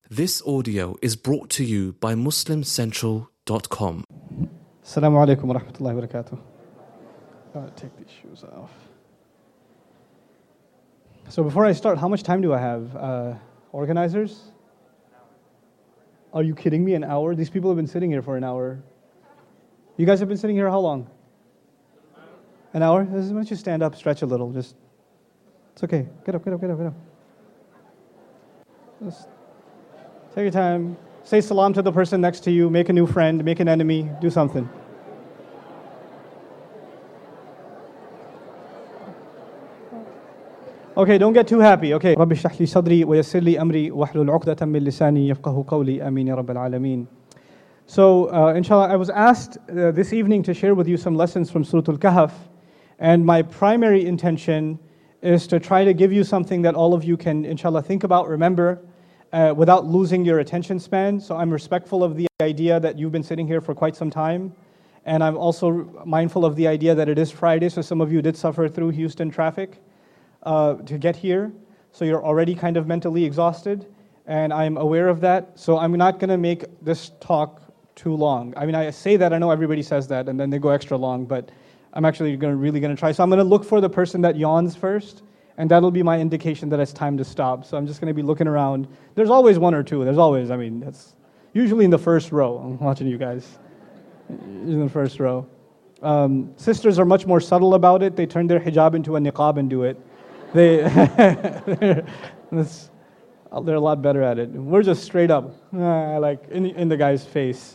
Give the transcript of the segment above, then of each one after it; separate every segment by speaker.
Speaker 1: This audio is brought to you by MuslimCentral.com.
Speaker 2: Assalamu alaikum wa rahmatullahi wa barakatuh. Take these shoes off. So before I start, how much time do I have? Organizers? Are you kidding me? An hour? These people have been sitting here for an hour. You guys have been sitting here how long? An hour? Why don't you stand up, stretch a little. It's okay. Get up. Just take your time. Say salam to the person next to you. Make a new friend. Make an enemy. Do something. Okay, don't get too happy. Okay. رَبِّ اشْرَحْ لِي صَدْرِي وَيَسِّرْ لِي أَمْرِي وَاحْلُلْ عُقْدَةً مِّن لِّسَانِي يَفْقَهُ قَوْلِي آمين يا رب العالمين. So, inshallah, I was asked this evening to share with you some lessons from Surah Al-Kahf, and my primary intention is to try to give you something that all of you can, inshallah, think about, remember, without losing your attention span. So I'm respectful of the idea that you've been sitting here for quite some time, and I'm also mindful of the idea that it is Friday, so some of you did suffer through Houston traffic to get here, so you're already kind of mentally exhausted, and I'm aware of that, so I'm not going to make this talk too long. I mean, I say that, I know everybody says that, and then they go extra long, but I'm actually really going to try. So I'm going to look for the person that yawns first, and that'll be my indication that it's time to stop. So I'm just going to be looking around. There's always one or two. That's usually in the first row. I'm watching you guys in the first row. Sisters are much more subtle about it. They turn their hijab into a niqab and do it. They're a lot better at it. We're just straight up, like in the guy's face.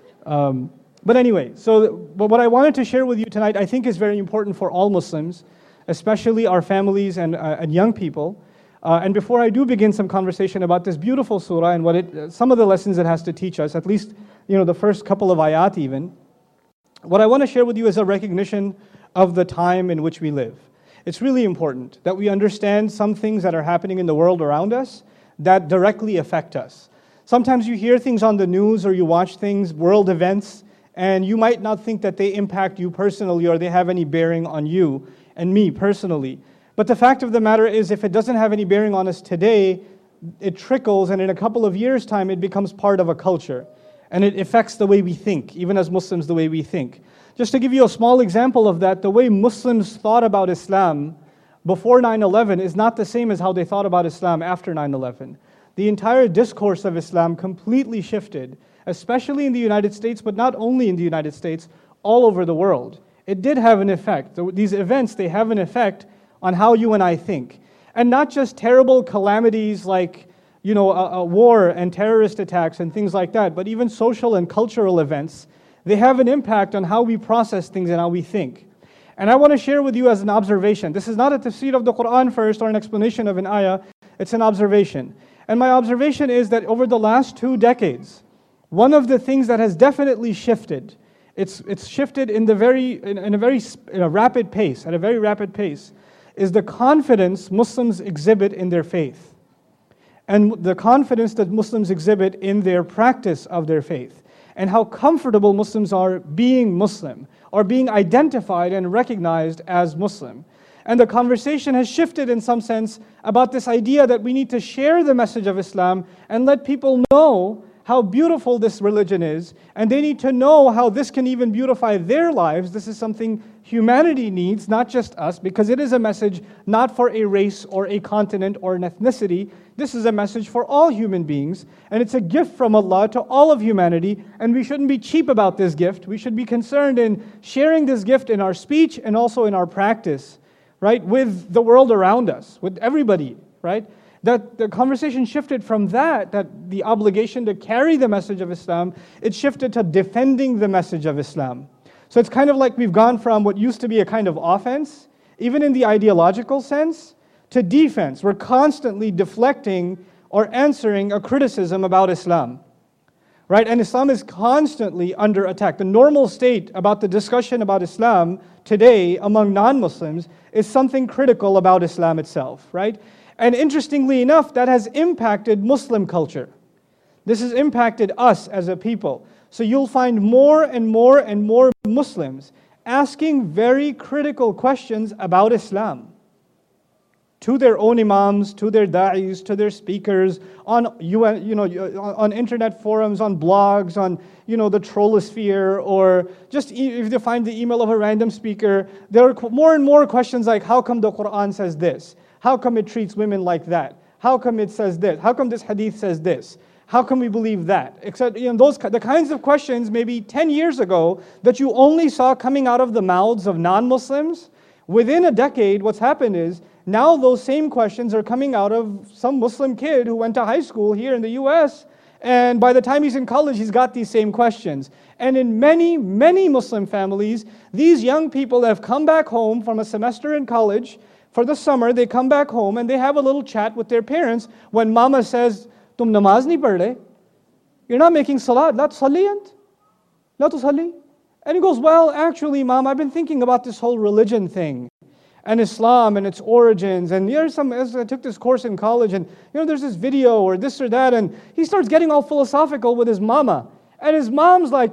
Speaker 2: But anyway, but what I wanted to share with you tonight, I think is very important for all Muslims, especially our families and young people. And before I do begin some conversation about this beautiful surah and some of the lessons it has to teach us, at least the first couple of ayat even, what I want to share with you is a recognition of the time in which we live. It's really important that we understand some things that are happening in the world around us that directly affect us. Sometimes you hear things on the news or you watch things, world events, and you might not think that they impact you personally or they have any bearing on you and me personally. But the fact of the matter is, if it doesn't have any bearing on us today, it trickles, and in a couple of years' time, it becomes part of a culture. And it affects the way we think, even as Muslims, the way we think. Just to give you a small example of that, the way Muslims thought about Islam before 9/11 is not the same as how they thought about Islam after 9/11. The entire discourse of Islam completely shifted, especially in the United States, but not only in the United States, all over the world. It did have an effect. These events, they have an effect on how you and I think. And not just terrible calamities like, a war and terrorist attacks and things like that, but even social and cultural events. They have an impact on how we process things and how we think. And I want to share with you as an observation. This is not a tafsir of the Quran first or an explanation of an ayah. It's an observation. And my observation is that over the last 2 decades, one of the things that has definitely shifted, it's shifted in a very rapid pace, at a very rapid pace, is the confidence Muslims exhibit in their faith, and the confidence that Muslims exhibit in their practice of their faith, and how comfortable Muslims are being Muslim, or being identified and recognized as Muslim. And the conversation has shifted in some sense about this idea that we need to share the message of Islam and let people know how beautiful this religion is, and they need to know how this can even beautify their lives. This is something humanity needs, not just us, because it is a message not for a race or a continent or an ethnicity. This is a message for all human beings, and it's a gift from Allah to all of humanity, and we shouldn't be cheap about this gift. We should be concerned in sharing this gift in our speech and also in our practice, right, with the world around us, with everybody, right? That the conversation shifted from that the obligation to carry the message of Islam, it shifted to defending the message of Islam. So it's kind of like we've gone from what used to be a kind of offense, even in the ideological sense, to defense. We're constantly deflecting or answering a criticism about Islam, right? And Islam is constantly under attack. The normal state about the discussion about Islam today among non-Muslims is something critical about Islam itself, right? And interestingly enough, that has impacted Muslim culture. This has impacted us as a people. So you'll find more and more and more Muslims asking very critical questions about Islam. to their own imams, to their da'is, to their speakers, on on internet forums, on blogs, on the trollosphere, or just if they find the email of a random speaker, there are more and more questions like, how come the Quran says this? How come it treats women like that? How come it says this? How come this hadith says this? How can we believe that? Except, the kinds of questions maybe 10 years ago that you only saw coming out of the mouths of non-Muslims, within a decade, what's happened is, now those same questions are coming out of some Muslim kid who went to high school here in the US, and by the time he's in college, he's got these same questions. And in many, many Muslim families, these young people have come back home from a semester in college. For the summer, they come back home and they have a little chat with their parents when mama says, "Tum namaz nahi padh rahe? You're not making salat, la tusalli ant? La tusalli?" And he goes, "Well, actually, Mom, I've been thinking about this whole religion thing and Islam and its origins. And as I took this course in college, and there's this video or this or that." And he starts getting all philosophical with his mama. And his mom's like,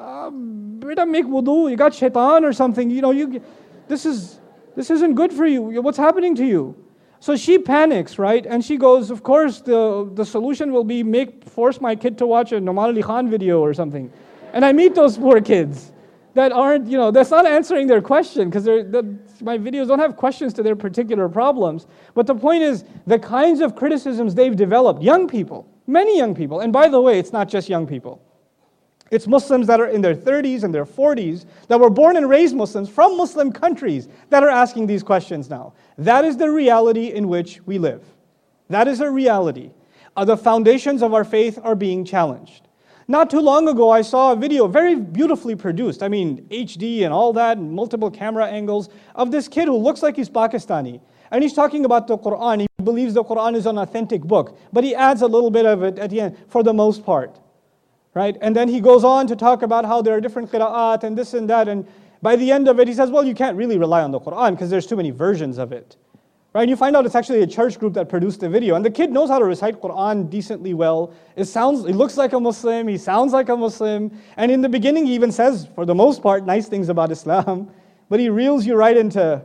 Speaker 2: "Beta, make wudu, you got shaitan or something. This isn't good for you. What's happening to you?" So she panics, right? And she goes, "Of course, the solution will be force my kid to watch a Nouman Ali Khan video or something." And I meet those poor kids that aren't, that's not answering their question, because my videos don't have questions to their particular problems. But the point is, the kinds of criticisms they've developed, young people, many young people, and by the way, it's not just young people. It's Muslims that are in their 30s and their 40s, that were born and raised Muslims from Muslim countries, that are asking these questions now. That is the reality in which we live. That is a reality. The foundations of our faith are being challenged. Not too long ago, I saw a video, very beautifully produced, HD and all that, and multiple camera angles, of this kid who looks like he's Pakistani. And he's talking about the Quran. He believes the Quran is an authentic book, but he adds a little bit of it at the end, for the most part. Right? And then he goes on to talk about how there are different qira'at and this and that, and by the end of it, he says, well, you can't really rely on the Quran because there's too many versions of it. Right? And you find out it's actually a church group that produced the video. And the kid knows how to recite Quran decently well. He looks like a Muslim, he sounds like a Muslim. And in the beginning, he even says, for the most part, nice things about Islam. But he reels you right into,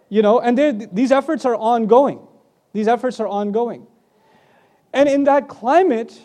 Speaker 2: and these efforts are ongoing. These efforts are ongoing. And in that climate,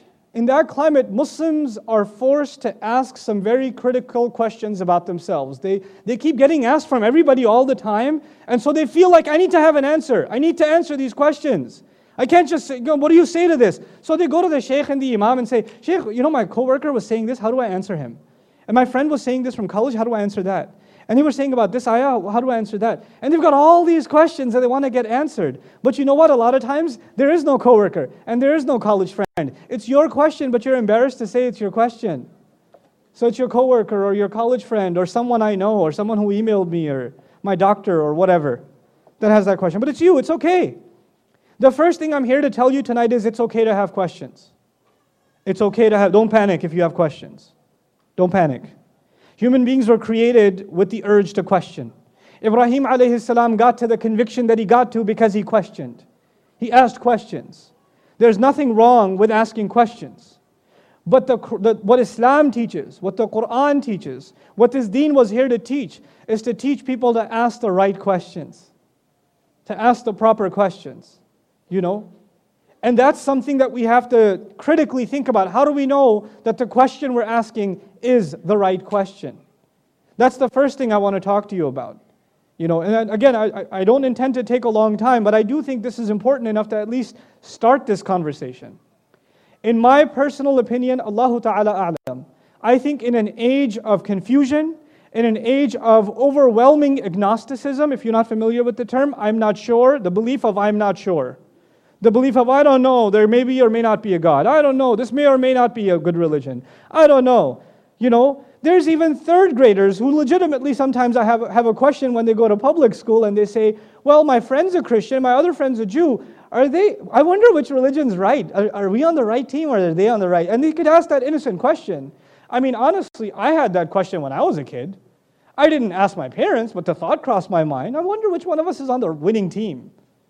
Speaker 2: Muslims are forced to ask some very critical questions about themselves. They keep getting asked from everybody all the time, and so they feel like, I need to have an answer. I need to answer these questions. I can't just say, what do you say to this? So they go to the sheikh and the imam and say, "Sheikh, my coworker was saying this, how do I answer him? And my friend was saying this from college, how do I answer that? And they were saying about this ayah, how do I answer that?" And they've got all these questions that they want to get answered. But you know what? A lot of times, there is no coworker and there is no college friend. It's your question, but you're embarrassed to say it's your question. So it's your coworker or your college friend or someone I know or someone who emailed me or my doctor or whatever that has that question. But it's you, it's okay. The first thing I'm here to tell you tonight is it's okay to have questions. It's okay to don't panic if you have questions. Don't panic. Human beings were created with the urge to question. Ibrahim alayhi salam got to the conviction that he got to because he questioned. He asked questions. There's nothing wrong with asking questions. But what Islam teaches, what the Quran teaches, what this deen was here to teach, is to teach people to ask the right questions. To ask the proper questions. And that's something that we have to critically think about. How do we know that the question we're asking is the right question? That's the first thing I want to talk to you about. And again, I don't intend to take a long time, but I do think this is important enough to at least start this conversation. In my personal opinion, Allahu Ta'ala a'lam, I think in an age of confusion, in an age of overwhelming agnosticism, if you're not familiar with the term, I'm not sure, the belief of I'm not sure. The belief of, I don't know, there may be or may not be a God. I don't know, this may or may not be a good religion. I don't know. There's even third graders who legitimately sometimes I have a question when they go to public school and they say, well, my friend's a Christian, my other friend's a Jew. I wonder which religion's right. Are we on the right team or are they on the right? And they could ask that innocent question. Honestly, I had that question when I was a kid. I didn't ask my parents, but the thought crossed my mind. I wonder which one of us is on the winning team.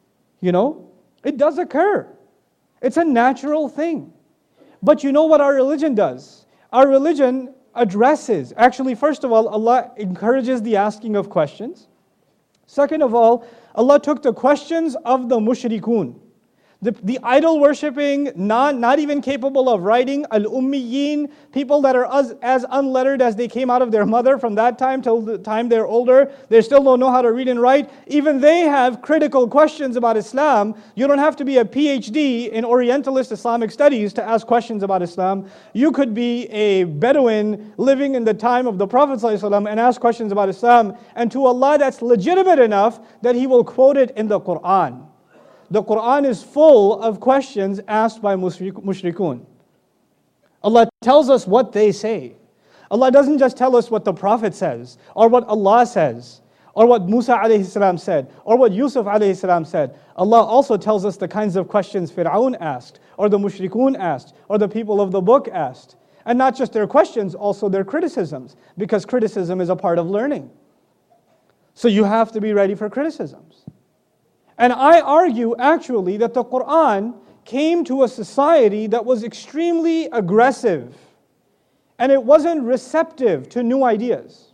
Speaker 2: It does occur. It's a natural thing. But you know what our religion does? Our religion addresses, actually, first of all, Allah encourages the asking of questions. Second of all, Allah took the questions of the mushrikun, the idol worshipping, not even capable of writing, al-ummiyin, people that are as unlettered as they came out of their mother from that time till the time they're older. They still don't know how to read and write. Even they have critical questions about Islam. You don't have to be a PhD in Orientalist Islamic studies to ask questions about Islam. You could be a Bedouin living in the time of the Prophet ﷺ and ask questions about Islam. And to Allah, that's legitimate enough that He will quote it in the Quran. The Quran is full of questions asked by mushrikun. Allah tells us what they say. Allah doesn't just tell us what the Prophet says, or what Allah says, or what Musa alayhi salam said, or what Yusuf alayhi salam said. Allah also tells us the kinds of questions Fir'aun asked, or the mushrikun asked, or the people of the book asked. And not just their questions, also their criticisms, because criticism is a part of learning. So you have to be ready for criticisms. And I argue actually that the Quran came to a society that was extremely aggressive, and it wasn't receptive to new ideas.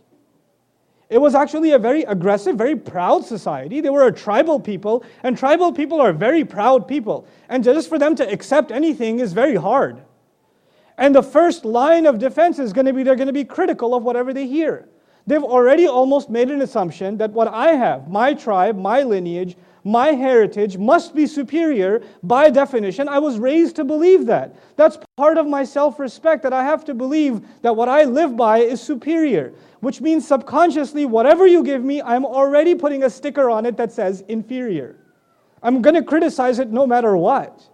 Speaker 2: It was actually a very aggressive, very proud society. They were a tribal people, and tribal people are very proud people. And just for them to accept anything is very hard. And the first line of defense is going to be, they're going to be critical of whatever they hear. They've already almost made an assumption that what I have, my tribe, my lineage, my heritage must be superior by definition. I was raised to believe that. That's part of my self-respect, that I have to believe that what I live by is superior. Which means subconsciously, whatever you give me, I'm already putting a sticker on it that says inferior. I'm going to criticize it no matter what.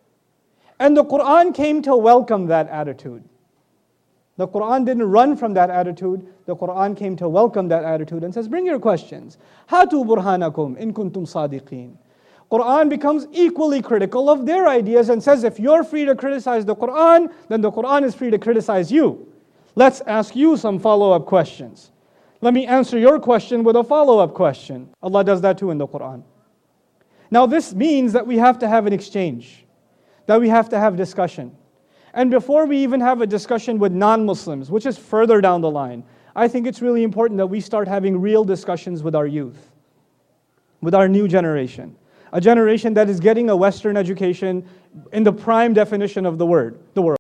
Speaker 2: And the Quran came to welcome that attitude. The Quran didn't run from that attitude. The Quran came to welcome that attitude and says, bring your questions. Hatu burhanakum in kuntum sadiqeen. Quran becomes equally critical of their ideas and says, if you're free to criticize the Quran, then the Quran is free to criticize you. Let's ask you some follow-up questions. Let me answer your question with a follow-up question. Allah does that too in the Quran. Now this means that we have to have an exchange, that we have to have discussion. And before we even have a discussion with non-Muslims, which is further down the line, I think it's really important that we start having real discussions with our youth, with our new generation. A generation that is getting a Western education in the prime definition of the word,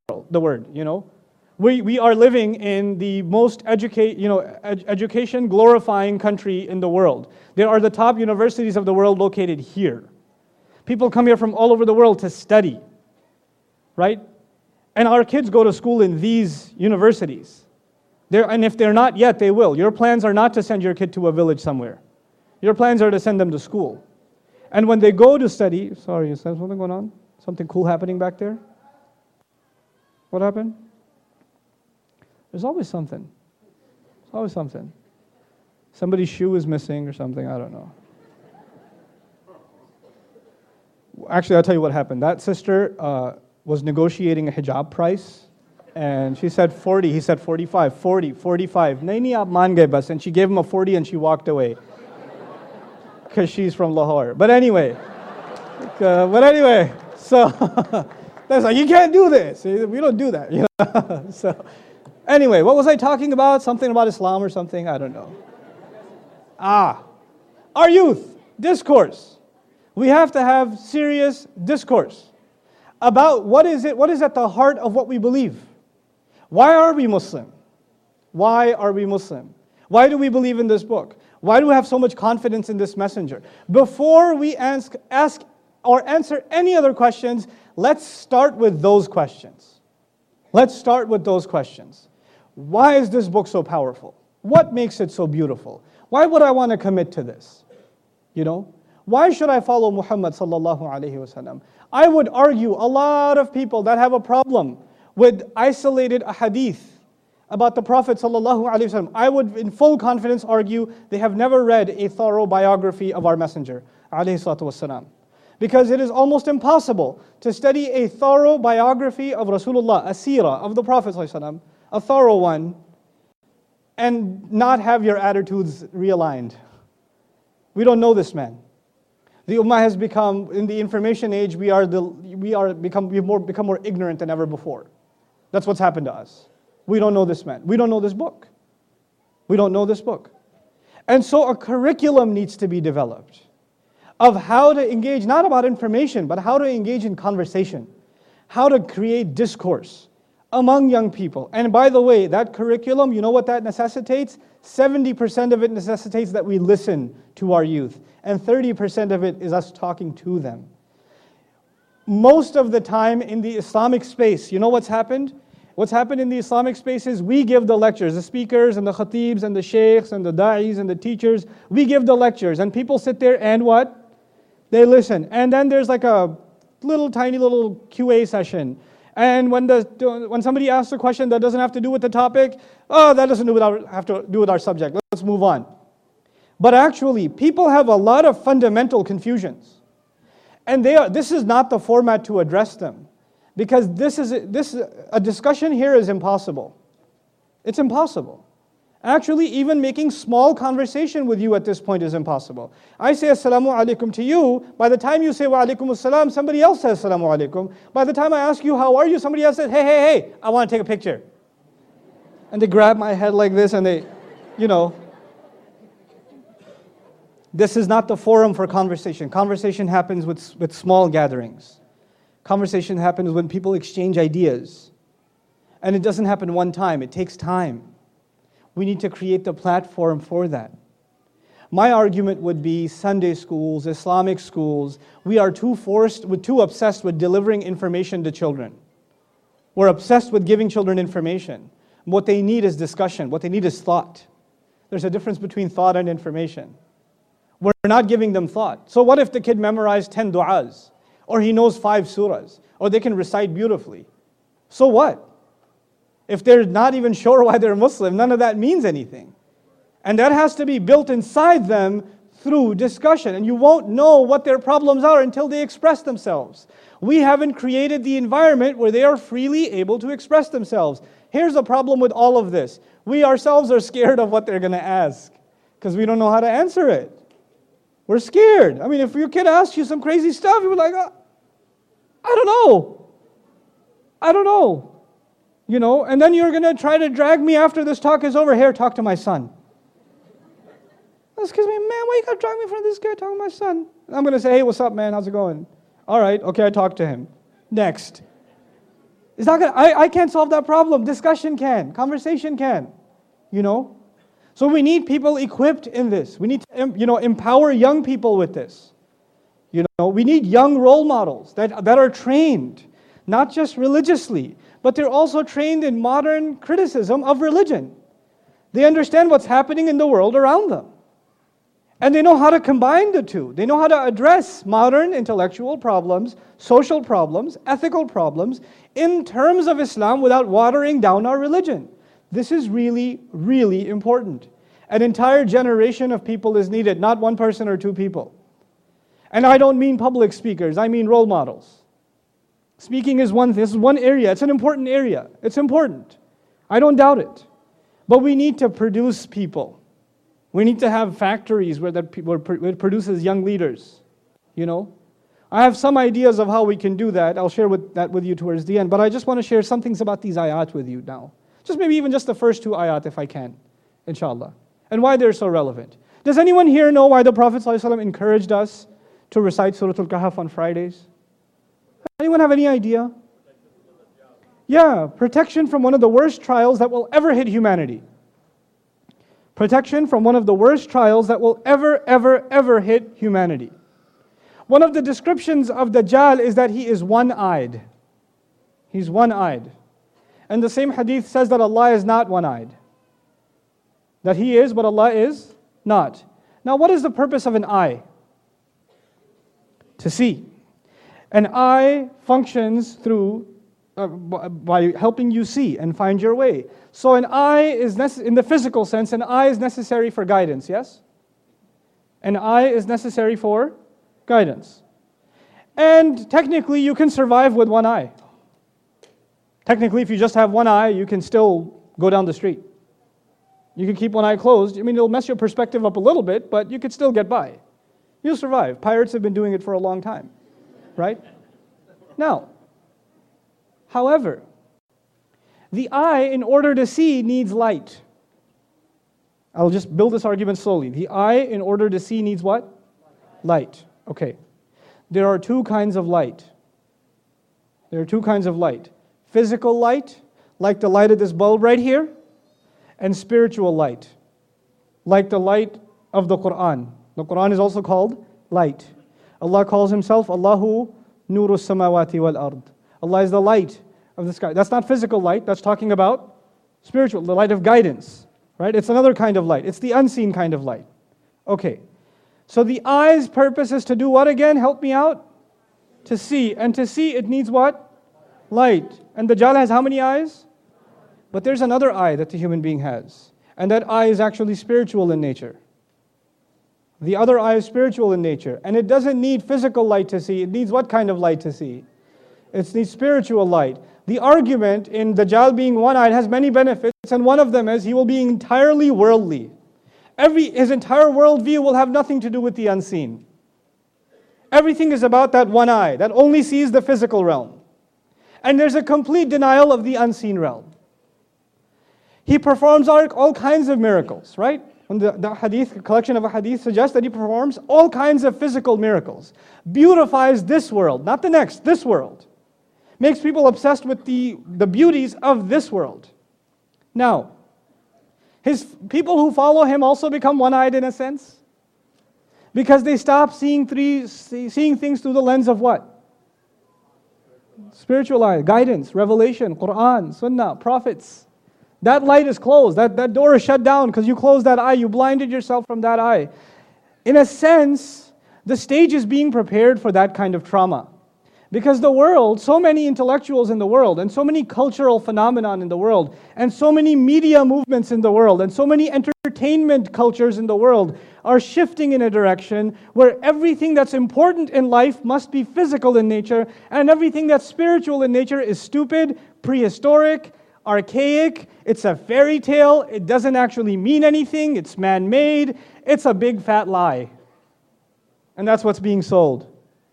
Speaker 2: you know. We are living in the most education glorifying country in the world. There are the top universities of the world located here. People come here from all over the world to study, right? And our kids go to school in these universities. And if they're not yet, they will. Your plans are not to send your kid to a village somewhere. Your plans are to send them to school. And when they go to study, sorry, is there something going on? Something cool happening back there? What happened? There's always something. There's always something. Somebody's shoe is missing or something, I don't know. Actually, I'll tell you what happened. That sister was negotiating a hijab price, and she said 40, he said 45, 40, 45. Nahi aap maan gaye bas, and she gave him a 40 and she walked away. Because she's from Lahore. But anyway, so that's like, you can't do this. We don't do that. You know? So anyway, what was I talking about? Something about Islam or something? I don't know. Our youth, discourse. We have to have serious discourse about what is at the heart of what we believe. Why are we Muslim? Why are we Muslim? Why do we believe in this book? Why do we have so much confidence in this messenger? Before we ask or answer any other questions, let's start with those questions. Let's start with those questions. Why is this book so powerful? What makes it so beautiful? Why would I want to commit to this? You know? Why should I follow Muhammad sallallahu alaihi wasallam? I would argue a lot of people that have a problem with isolated hadith about the Prophet sallallahu alaihi wasallam, I would in full confidence argue they have never read a thorough biography of our messenger alaihi salatu wasallam. Because it is almost impossible to study a thorough biography of Rasulullah, a seerah of the Prophet sallallahu alaihi wasallam, a thorough one, and not have your attitudes realigned. We don't know this man. The ummah has become, in the information age, we've become more ignorant than ever before. That's what's happened to us. We don't know this man. We don't know this book. We don't know this book. And so a curriculum needs to be developed of how to engage, not about information, but how to engage in conversation, how to create discourse among young people. And by the way, that curriculum, you know what that necessitates? 70% of it necessitates that we listen to our youth, and 30% of it is us talking to them. Most of the time in the Islamic space, you know what's happened? What's happened in the Islamic space is we give the lectures, the speakers and the khatibs and the sheikhs and the da'is and the teachers, we give the lectures, and people sit there and what? They listen. And then there's like a tiny little QA session. And when somebody asks a question that doesn't have to do with the topic, that doesn't have to do with our subject. Let's move on. But actually, people have a lot of fundamental confusions. And this is not the format to address them. Because a discussion here is impossible. It's impossible. Actually, even making small conversation with you at this point is impossible. I say Assalamu alaikum to you. By the time you say Wa alaikum assalam, somebody else says Assalamu alaikum. By the time I ask you, how are you? Somebody else says, hey, I want to take a picture. And they grab my head like this and they, This is not the forum for conversation. Conversation happens with small gatherings. Conversation happens when people exchange ideas. And it doesn't happen one time, it takes time. We need to create the platform for that. My argument would be Sunday schools, Islamic schools, we are too obsessed with delivering information to children. We're obsessed with giving children information. What they need is discussion. What they need is thought. There's a difference between thought and information. We're not giving them thought. So what if the kid memorized 10 du'as? Or he knows 5 surahs? Or they can recite beautifully? So what? If they're not even sure why they're Muslim, none of that means anything. And that has to be built inside them through discussion. And you won't know what their problems are until they express themselves. We haven't created the environment where they are freely able to express themselves. Here's the problem with all of this. We ourselves are scared of what they're going to ask because we don't know how to answer it. We're scared. I mean, if your kid asks you some crazy stuff, you're like, I don't know. And then you're going to try to drag me after this talk is over. Here, talk to my son. Excuse me, man, why you got to drag me in front of this guy talking to my son? And I'm going to say, hey, what's up, man? How's it going? All right, okay, I talked to him. Next. It's not I can't solve that problem. Discussion can. Conversation can. So we need people equipped in this. We need to, empower young people with this. We need young role models that are trained, not just religiously, but they're also trained in modern criticism of religion. They understand what's happening in the world around them. And they know how to combine the two. They know how to address modern intellectual problems, social problems, ethical problems in terms of Islam without watering down our religion. This is really, really important. An entire generation of people is needed, not one person or two people. And I don't mean public speakers, I mean role models. Speaking is one area. It's an important area. It's important. I don't doubt it. But we need to produce people. We need to have factories where it produces young leaders. I have some ideas of how we can do that. I'll share that with you towards the end. But I just want to share some things about these ayat with you now. Maybe even just the first 2 ayat if I can, inshallah. And why they're so relevant. Does anyone here know why the Prophet ﷺ encouraged us to recite Surah Al-Kahf on Fridays? Anyone have any idea? Yeah, protection from one of the worst trials that will ever hit humanity. Protection from one of the worst trials that will ever hit humanity. One of the descriptions of Dajjal is that he is one-eyed. He's one-eyed. And the same hadith says that Allah is not one-eyed. That He is, but Allah is not. Now what is the purpose of an eye? To see. An eye functions by helping you see and find your way. So an eye is, in the physical sense, an eye is necessary for guidance, yes? An eye is necessary for guidance. And technically you can survive with one eye. Technically, if you just have one eye, you can still go down the street. You can keep one eye closed. It'll mess your perspective up a little bit, but you could still get by. You'll survive. Pirates have been doing it for a long time, right? Now, however, the eye, in order to see, needs light. I'll just build this argument slowly. The eye, in order to see, needs what? Light. Okay. There are two kinds of light. There are two kinds of light. Physical light, like the light of this bulb right here, and spiritual light, like the light of the Quran. The Quran is also called light. Allah calls Himself Allahu Nuru Samawati wal Ard. Allah is the light of the sky. That's not physical light, that's talking about spiritual, the light of guidance. Right? It's another kind of light. It's the unseen kind of light. Okay. So the eye's purpose is to do what again? Help me out. To see. And to see, it needs what? Light. And the Dajjal has how many eyes? But there's another eye that the human being has. And that eye is actually spiritual in nature. The other eye is spiritual in nature. And it doesn't need physical light to see. It needs what kind of light to see? It needs spiritual light. The argument in Dajjal being one-eyed has many benefits, and one of them is he will be entirely worldly. His entire worldview will have nothing to do with the unseen. Everything is about that one eye that only sees the physical realm. And there's a complete denial of the unseen realm. He performs all kinds of miracles, right? And the hadith, collection of a hadith suggests that he performs all kinds of physical miracles. Beautifies this world, not the next, this world. Makes people obsessed with the beauties of this world. Now, his people who follow him also become one-eyed in a sense. Because they stop seeing things through the lens of what? Spiritual eye, guidance, revelation, Quran, Sunnah, prophets. That light is closed. That door is shut down because you closed that eye. You blinded yourself from that eye. In a sense, the stage is being prepared for that kind of trauma. Because the world, so many intellectuals in the world, and so many cultural phenomenon in the world, and so many media movements in the world, and so many entertainment cultures in the world are shifting in a direction where everything that's important in life must be physical in nature, and everything that's spiritual in nature is stupid, prehistoric, archaic, it's a fairy tale, it doesn't actually mean anything, it's man-made, it's a big fat lie. And that's what's being sold.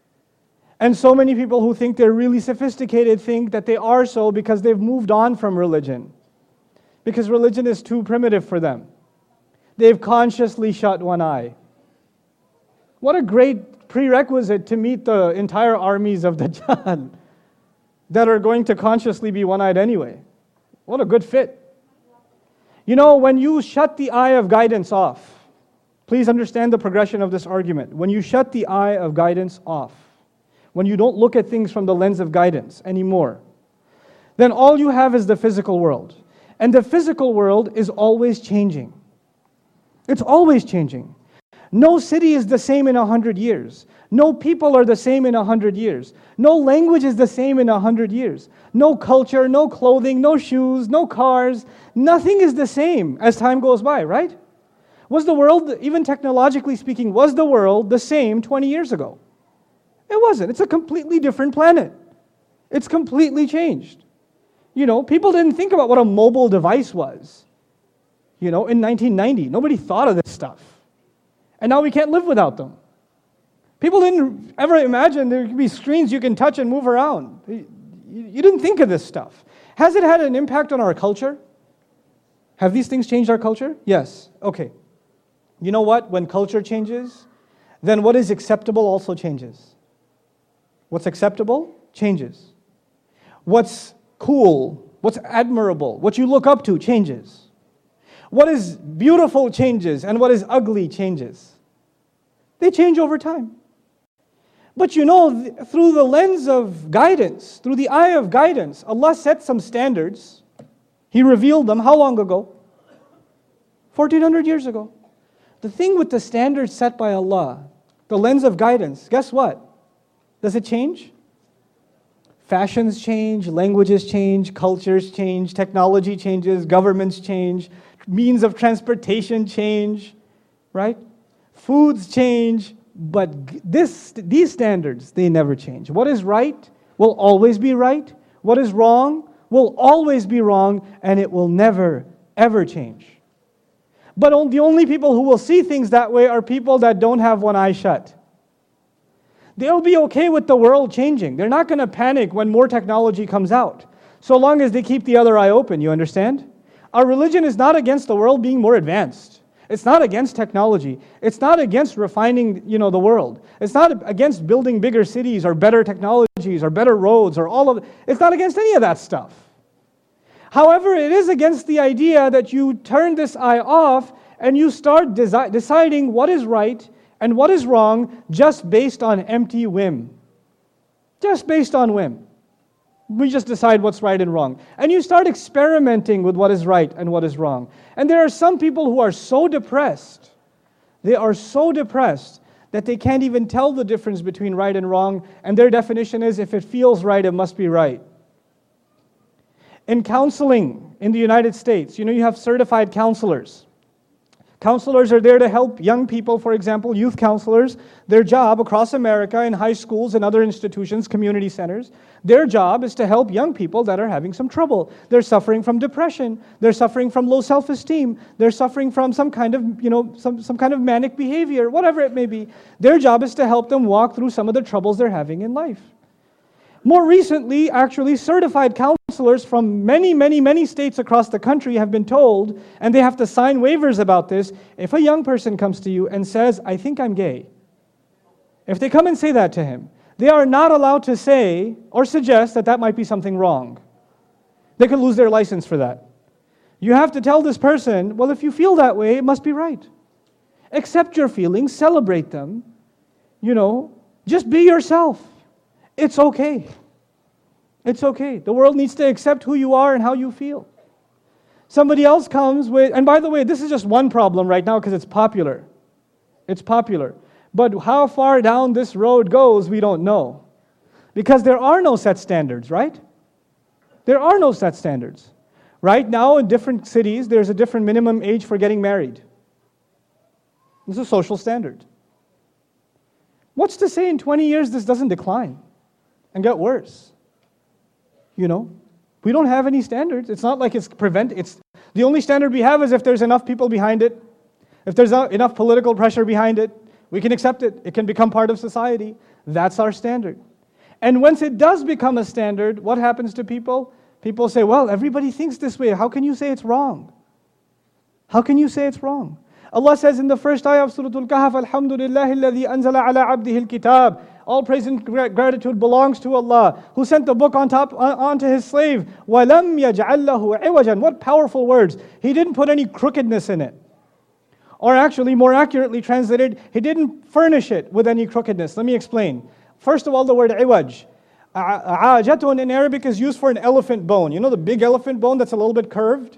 Speaker 2: And so many people who think they're really sophisticated think that they are so because they've moved on from religion. Because religion is too primitive for them. They've consciously shut one eye. What a great prerequisite to meet the entire armies of Dajjal that are going to consciously be one-eyed anyway. What a good fit. You know, when you shut the eye of guidance off, please understand the progression of this argument. When you shut the eye of guidance off, when you don't look at things from the lens of guidance anymore, then all you have is the physical world. And the physical world is always changing. It's always changing. No city is the same in 100 years. No people are the same in 100 years. No language is the same in 100 years. No culture, no clothing, no shoes, no cars. Nothing is the same as time goes by, right? Was the world, even technologically speaking, was the world the same 20 years ago? It wasn't. It's a completely different planet. It's completely changed. You know, people didn't think about what a mobile device was. You know, in 1990, nobody thought of this stuff. And now we can't live without them. People didn't ever imagine there could be screens you can touch and move around. You didn't think of this stuff. Has it had an impact on our culture? Have these things changed our culture? Yes. Okay. You know what? When culture changes, then what is acceptable also changes. What's acceptable changes. What's cool, what's admirable, what you look up to changes. What is beautiful changes, and what is ugly changes. They change over time. But you know, through the lens of guidance, through the eye of guidance, Allah set some standards. He revealed them how long ago? 1400 years ago. The thing with the standards set by Allah, the lens of guidance, guess what? Does it change? Fashions change, languages change, cultures change, technology changes, governments change, means of transportation change, right? Foods change, but these standards, they never change. What is right will always be right. What is wrong will always be wrong, and it will never, ever change. But the only people who will see things that way are people that don't have one eye shut. They'll be okay with the world changing. They're not going to panic when more technology comes out, so long as they keep the other eye open, you understand? Our religion is not against the world being more advanced. It's not against technology. It's not against refining, the world. It's not against building bigger cities or better technologies or better roads or all of it. It's not against any of that stuff. However, it is against the idea that you turn this eye off and you start deciding what is right and what is wrong just based on empty whim. Just based on whim. We just decide what's right and wrong. And you start experimenting with what is right and what is wrong. And there are some people who are so depressed. They are so depressed that they can't even tell the difference between right and wrong. And their definition is, if it feels right, it must be right. In counseling in the United States, you have certified counselors. Counselors are there to help young people, for example, youth counselors. Their job across America in high schools and other institutions, community centers, their job is to help young people that are having some trouble. They're suffering from depression. They're suffering from low self-esteem. They're suffering from some kind of, some kind of manic behavior, whatever it may be. Their job is to help them walk through some of the troubles they're having in life. More recently, actually, certified counselors from many, many, many states across the country have been told, and they have to sign waivers about this, if a young person comes to you and says, I think I'm gay, if they come and say that to him, they are not allowed to say or suggest that that might be something wrong. They could lose their license for that. You have to tell this person, well, if you feel that way, it must be right. Accept your feelings, celebrate them, just be yourself. It's okay. It's okay. The world needs to accept who you are and how you feel. Somebody else comes with, and by the way, this is just one problem right now because it's popular. It's popular. But how far down this road goes, we don't know. Because there are no set standards, right? There are no set standards. Right now, in different cities, there's a different minimum age for getting married. It's a social standard. What's to say in 20 years this doesn't decline and get worse? We don't have any standards. It's not like it's the only standard we have is if there's enough people behind it, if there's enough political pressure behind it, we can accept it. It can become part of society. That's our standard. And once it does become a standard, what happens to people? People say, well, everybody thinks this way. How can you say it's wrong? How can you say it's wrong? Allah says in the first ayah of Surah Al-Kahf, Alhamdulillahi alladhi anzala ala abdihi al-kitab. All praise and gratitude belongs to Allah, who sent the book onto His slave. وَلَمْ يَجْعَلْ لَهُ عِوَجًا. What powerful words. He didn't put any crookedness in it. Or actually, more accurately translated, He didn't furnish it with any crookedness. Let me explain. First of all, the word iwaj. A'ajatun in Arabic is used for an elephant bone. The big elephant bone that's a little bit curved?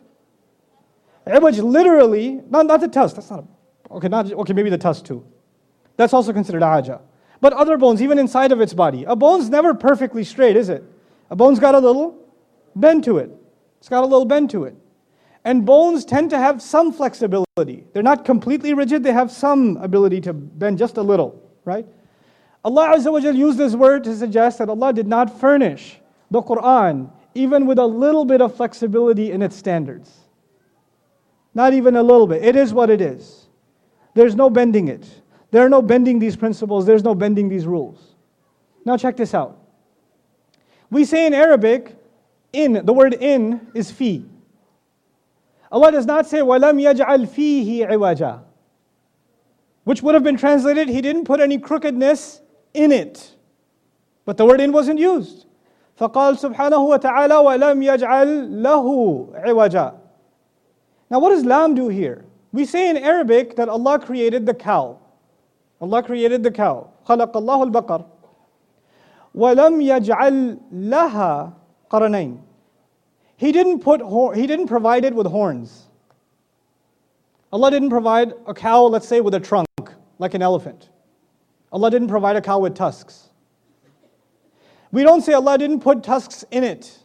Speaker 2: Iwaj literally, not the tusk, that's not okay, maybe the tusk too. That's also considered aja. But other bones, even inside of its body. A bone's never perfectly straight, is it? A bone's got a little bend to it. It's got a little bend to it. And bones tend to have some flexibility. They're not completely rigid, they have some ability to bend just a little, right? Allah Azza wa Jal used this word to suggest that Allah did not furnish the Quran even with a little bit of flexibility in its standards. Not even a little bit. It is what it is. There's no bending it. There are no bending these principles. There's no bending these rules. Now check this out. We say in Arabic, the word in is fi. Allah does not say, وَلَمْ يَجْعَلْ فِيهِ عِوَجًا, which would have been translated, He didn't put any crookedness in it. But the word in wasn't used. فَقَالْ سُبْحَانَهُ وَتَعَالَى وَلَمْ يَجْعَلْ لَهُ عِوَجًا. Now what does lam do here? We say in Arabic that Allah created the cow. Allah created the cow. خَلَقَ اللَّهُ الْبَقَرَ وَلَمْ يَجْعَلْ لَهَا قَرَنَيْنِ. He didn't provide it with horns. Allah didn't provide a cow, let's say, with a trunk, like an elephant. Allah didn't provide a cow with tusks. We don't say Allah didn't put tusks in it.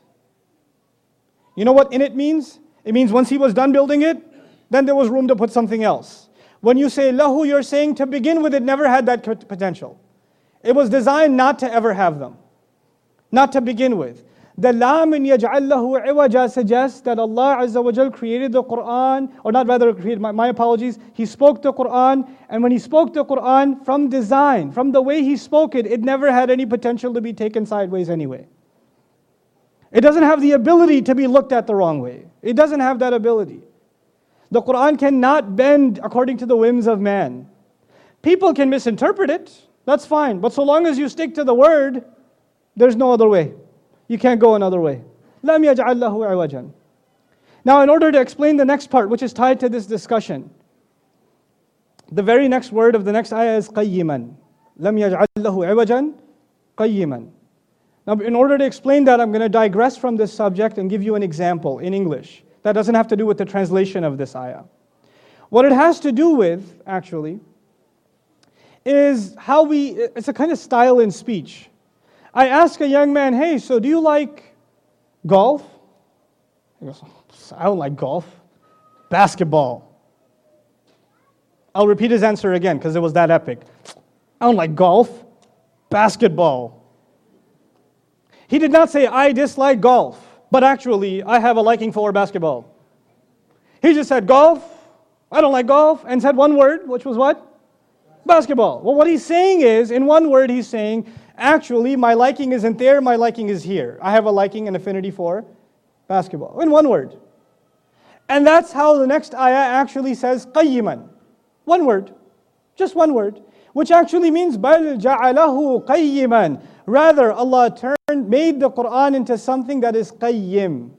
Speaker 2: You know what in it means? It means once He was done building it, then there was room to put something else. When you say lahu, you're saying to begin with, it never had that potential. It was designed not to ever have them. Not to begin with. The lam in yaj'al lahu iwaja suggests that Allah Azza wa Jal created the Quran, or not rather created, my apologies, He spoke the Quran, and when He spoke the Quran from design, from the way He spoke it, it never had any potential to be taken sideways anyway. It doesn't have the ability to be looked at the wrong way. It doesn't have that ability. The Quran cannot bend according to the whims of man. People can misinterpret it, that's fine. But so long as you stick to the word, there's no other way. You can't go another way. لَمْ يَجْعَلْ لَهُ عِوَجًا. Now, in order to explain the next part, which is tied to this discussion, the very next word of the next ayah is قَيِّمًا. لَمْ يَجْعَلْ لَهُ عِوَجًا قَيِّمًا. Now, in order to explain that, I'm going to digress from this subject and give you an example in English. That doesn't have to do with the translation of this ayah. What it has to do with, actually, is how it's a kind of style in speech. I ask a young man, hey, so do you like golf? He goes, I don't like golf. Basketball. I'll repeat his answer again because it was that epic. I don't like golf. Basketball. He did not say, I dislike golf, but actually, I have a liking for basketball. He just said, golf, I don't like golf, and said one word, which was what? Basketball. Well, what he's saying is, in one word, he's saying, actually, my liking isn't there, my liking is here. I have a liking and affinity for basketball. In one word. And that's how the next ayah actually says, قَيِّمًا. One word. Just one word. Which actually means, بَلْ جَعَلَهُ قَيِّمًا. Rather, Allah made the Quran into something that is qayyim.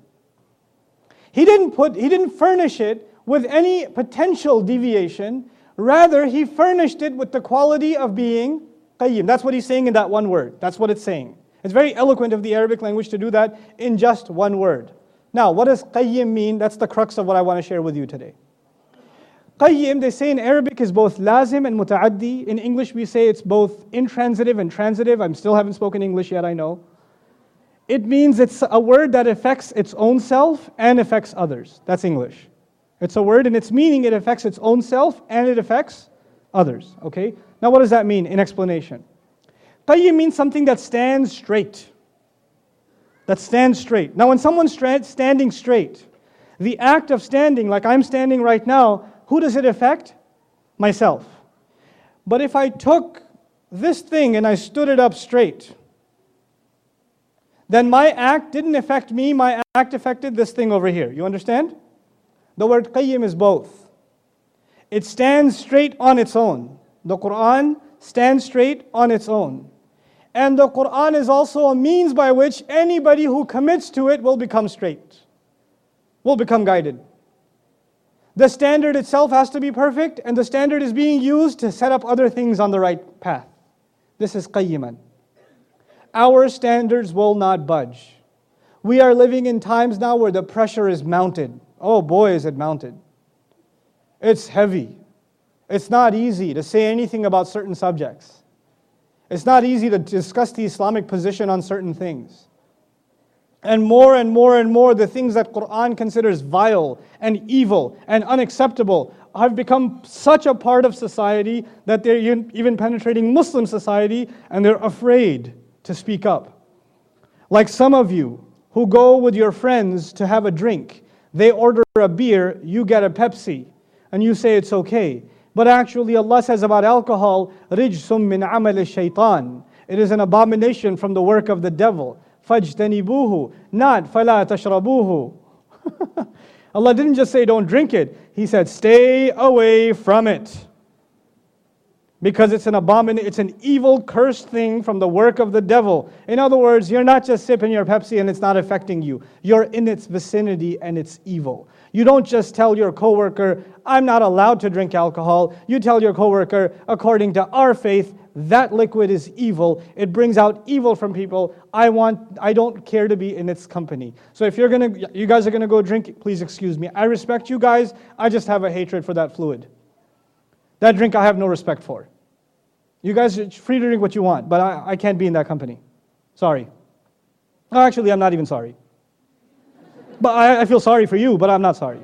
Speaker 2: He didn't furnish it with any potential deviation. Rather, He furnished it with the quality of being qayyim. That's what He's saying in that one word. That's what it's saying. It's very eloquent of the Arabic language to do that in just one word. Now, what does qayyim mean? That's the crux of what I want to share with you today. Qayyim, they say in Arabic, is both lazim and muta'addi. In English, we say it's both intransitive and transitive. I still haven't spoken English yet, I know. It means it's a word that affects its own self and affects others. That's English. It's a word in its meaning, it affects its own self and it affects others. Okay? Now what does that mean in explanation? Qayyim means something that stands straight. That stands straight. Now when someone's standing straight, the act of standing, like I'm standing right now, who does it affect? Myself. But if I took this thing and I stood it up straight, then my act didn't affect me, my act affected this thing over here. You understand? The word qayyim is both. It stands straight on its own. The Quran stands straight on its own. And the Quran is also a means by which anybody who commits to it will become straight, will become guided. The standard itself has to be perfect, and the standard is being used to set up other things on the right path. This is qayyiman. Our standards will not budge. We are living in times now where the pressure is mounted. Oh boy, is it mounted. It's heavy. It's not easy to say anything about certain subjects. It's not easy to discuss the Islamic position on certain things. And more, the things that Quran considers vile and evil and unacceptable have become such a part of society that they're even penetrating Muslim society and they're afraid to speak up. Like some of you who go with your friends to have a drink. They order a beer, you get a Pepsi, and you say it's okay. But actually Allah says about alcohol, رِجْسٌ مِّنْ عَمَلِ الشَّيْطَانِ. It is an abomination from the work of the devil. فَاجْتَنِبُوهُ. Not فَلَا تَشْرَبُوهُ. Allah didn't just say don't drink it. He said stay away from it. Because it's an abomination, it's an evil, cursed thing from the work of the devil. In other words, you're not just sipping your Pepsi and it's not affecting you. You're in its vicinity and it's evil. You don't just tell your coworker, I'm not allowed to drink alcohol. You tell your coworker, according to our faith, that liquid is evil. It brings out evil from people. I don't care to be in its company. So if you guys are gonna go drink, please excuse me. I respect you guys. I just have a hatred for that fluid. That drink I have no respect for. You guys are free to drink what you want, but I can't be in that company. Sorry. Oh, actually, I'm not even sorry. But I feel sorry for you, but I'm not sorry. You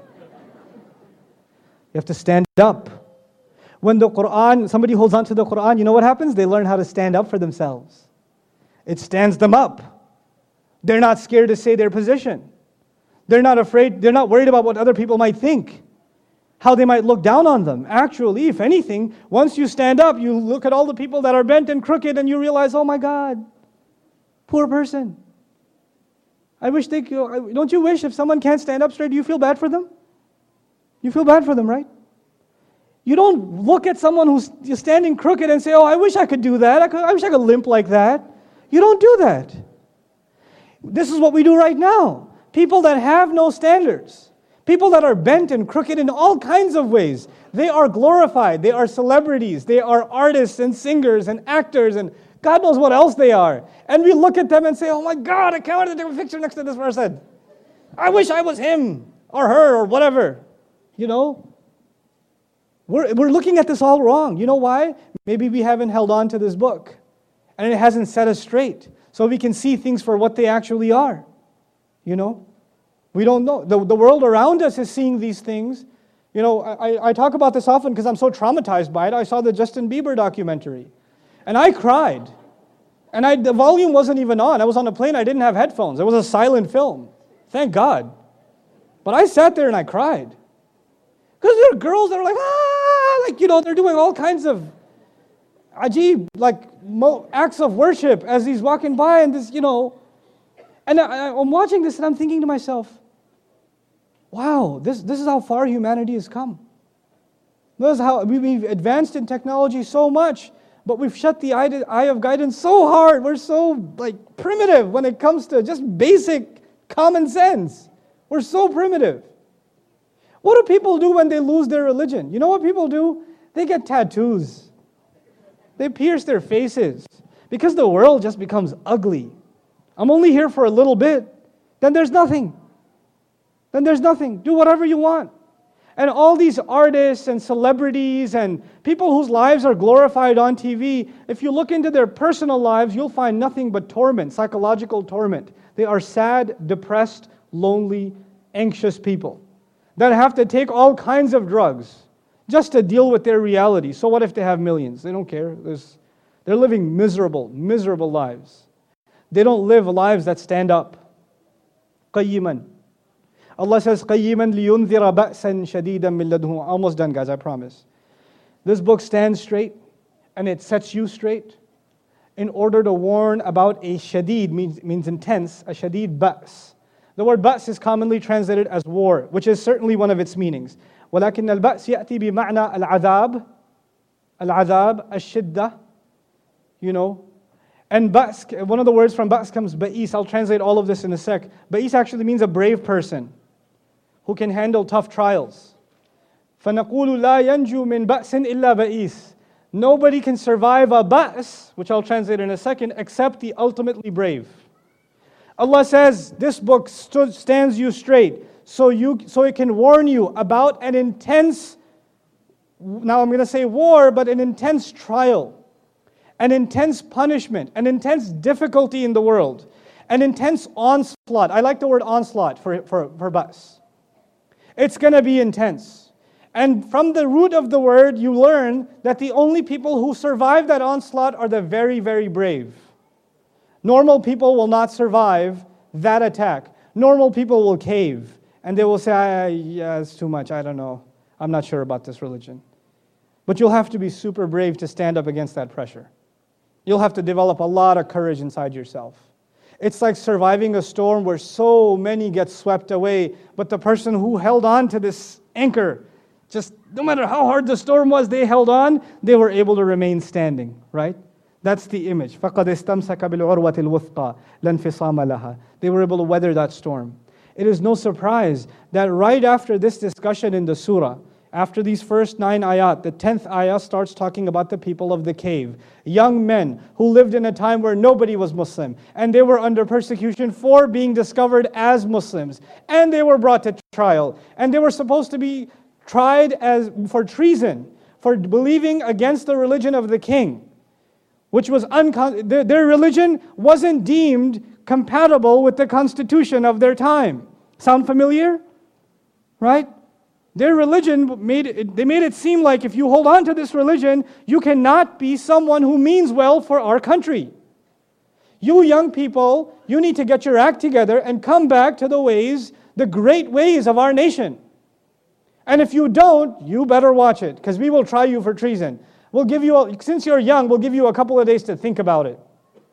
Speaker 2: have to stand up. When the Quran, somebody holds on to the Quran, you know what happens? They learn how to stand up for themselves. It stands them up. They're not scared to say their position. They're not afraid, they're not worried about what other people might think. How they might look down on them. Actually, if anything, once you stand up, you look at all the people that are bent and crooked and you realize, oh my God, poor person. I wish don't you wish if someone can't stand up straight, do you feel bad for them? You feel bad for them, right? You don't look at someone who's standing crooked and say, oh, I wish I could do that. I wish I could limp like that. You don't do that. This is what we do right now. People that have no standards. People that are bent and crooked in all kinds of ways. They are glorified. They are celebrities. They are artists and singers and actors and God knows what else they are. And we look at them and say, oh my God, I can't wait to take a picture next to this person. I wish I was him or her or whatever. You know? We're looking at this all wrong. You know why? Maybe we haven't held on to this book. And it hasn't set us straight. So we can see things for what they actually are. You know? We don't know. The world around us is seeing these things. You know, I talk about this often because I'm so traumatized by it. I saw the Justin Bieber documentary. And I cried. And the volume wasn't even on. I was on a plane. I didn't have headphones. It was a silent film. Thank God. But I sat there and I cried. Because there are girls that are like, you know, they're doing all kinds of ajib, like acts of worship as he's walking by and this, you know. And I'm watching this and I'm thinking to myself, wow, this is how far humanity has come. This is how we've advanced in technology so much, but we've shut the eye of guidance so hard. We're so like primitive when it comes to just basic common sense. We're so primitive. What do people do when they lose their religion? You know what people do? They get tattoos. They pierce their faces because the world just becomes ugly. I'm only here for a little bit. Then there's nothing. Then there's nothing. Do whatever you want. And all these artists and celebrities and people whose lives are glorified on TV, if you look into their personal lives, you'll find nothing but torment, psychological torment. They are sad, depressed, lonely, anxious people that have to take all kinds of drugs just to deal with their reality. So what if they have millions? They don't care. They're living miserable, miserable lives. They don't live lives that stand up. قَيِّمًا. Allah says, قَيِّمًا لِيُنذِرَ بَأْسًا شَدِيدًا مِنْ لَدُنْهُ. Almost done, guys, I promise. This book stands straight and it sets you straight in order to warn about a shadid, means intense, a shadid ba's. The word ba's is commonly translated as war, which is certainly one of its meanings. ولكن البأس يأتي بمعنى العذاب الشدة, you know. And ba's, one of the words from ba's comes ba'is. I'll translate all of this in a sec. Ba'is actually means a brave person who can handle tough trials. فَنَقُولُ لَا يَنْجُو مِنْ بَأْسٍ إِلَّا بَئِيس. Nobody can survive a ba's, which I'll translate in a second, except the ultimately brave. Allah says, this book stands you straight, so it can warn you about an intense, now I'm going to say war, but an intense trial, an intense punishment, an intense difficulty in the world, an intense onslaught. I like the word onslaught for ba's. It's going to be intense. And from the root of the word, you learn that the only people who survive that onslaught are the very, very brave. Normal people will not survive that attack. Normal people will cave. And they will say, yeah, it's too much. I don't know. I'm not sure about this religion. But you'll have to be super brave to stand up against that pressure. You'll have to develop a lot of courage inside yourself. It's like surviving a storm where so many get swept away, but the person who held on to this anchor, just no matter how hard the storm was, they held on, they were able to remain standing, right? That's the image. فَقَدْ اسْتَمْسَكَ بِالْعُرْوَةِ الْوُثْقَى لَا انْفِصَامَ لَهَا. They were able to weather that storm. It is no surprise that right after this discussion in the surah, after these first 9 ayat, the 10th ayah starts talking about the people of the cave. Young men who lived in a time where nobody was Muslim. And they were under persecution for being discovered as Muslims. And they were brought to trial. And they were supposed to be tried for treason, for believing against the religion of the king, which was their religion wasn't deemed compatible with the constitution of their time. Sound familiar? Right? Their religion made it seem like if you hold on to this religion, you cannot be someone who means well for our country. You young people, you need to get your act together and come back to the great ways of our nation. And if you don't, you better watch it, because we will try you for treason. Since you're young, we'll give you a couple of days to think about it.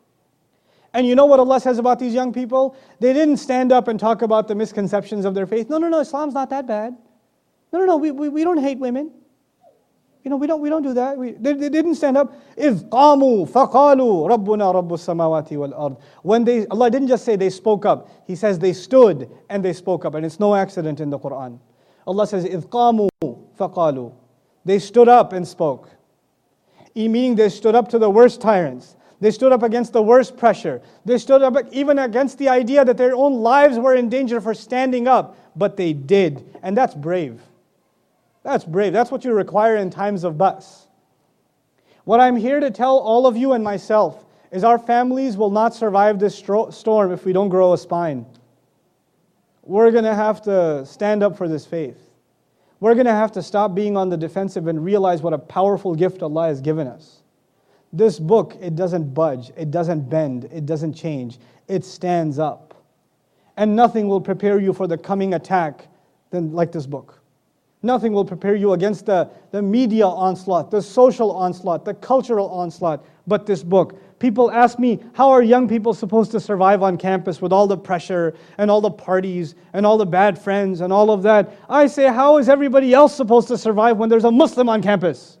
Speaker 2: And you know what Allah says about these young people? They didn't stand up and talk about the misconceptions of their faith. No, Islam's not that bad. No, we don't hate women. We don't do that. They didn't stand up. إِذْ قَامُوا فَقَالُوا رَبُّنَا رَبُّ السَّمَاوَاتِ وَالْأَرْضِ. Allah didn't just say they spoke up. He says they stood and they spoke up. And it's no accident in the Quran. Allah says, إِذْ قَامُوا فَقَالُوا. They stood up and spoke. Meaning they stood up to the worst tyrants. They stood up against the worst pressure. They stood up even against the idea that their own lives were in danger for standing up. But they did. And that's brave. That's brave. That's what you require in times of ba's. What I'm here to tell all of you and myself is our families will not survive this storm if we don't grow a spine. We're going to have to stand up for this faith. We're going to have to stop being on the defensive and realize what a powerful gift Allah has given us. This book, it doesn't budge, it doesn't bend, it doesn't change. It stands up. And nothing will prepare you for the coming attack like this book. Nothing will prepare you against the media onslaught, the social onslaught, the cultural onslaught, but this book. People ask me, how are young people supposed to survive on campus with all the pressure and all the parties and all the bad friends and all of that? I say, how is everybody else supposed to survive when there's a Muslim on campus?